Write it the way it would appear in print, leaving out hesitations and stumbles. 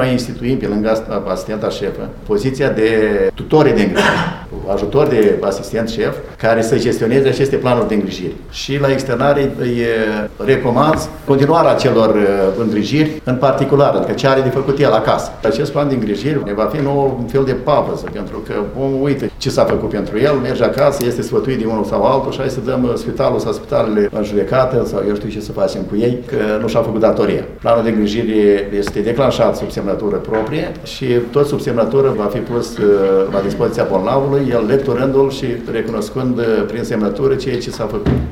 noi instituim, pe lângă asistenta șefă, poziția de tutore de îngrijire, ajutor de asistent șef, care să gestioneze aceste planuri de îngrijire. Și la externare îi recomand continuarea acelor îngrijiri în particular, adică ce are de făcut el acasă. Acest plan de îngrijiri ne va fi nou un fel de pauză, pentru că omul uită ce s-a făcut pentru el, merge acasă, este sfătuit de unul sau altul și hai să dăm spitalul sau spitalele în judecată sau eu știu ce să facem cu ei, că nu și-a făcut datoria. Planul de îngrijire este declanșat sub semnătură proprie și tot sub semnătură va fi pus la dispoziția bolnavului, el lecturându-l și recunoscând prin semnătură ceea ce s-a făcut.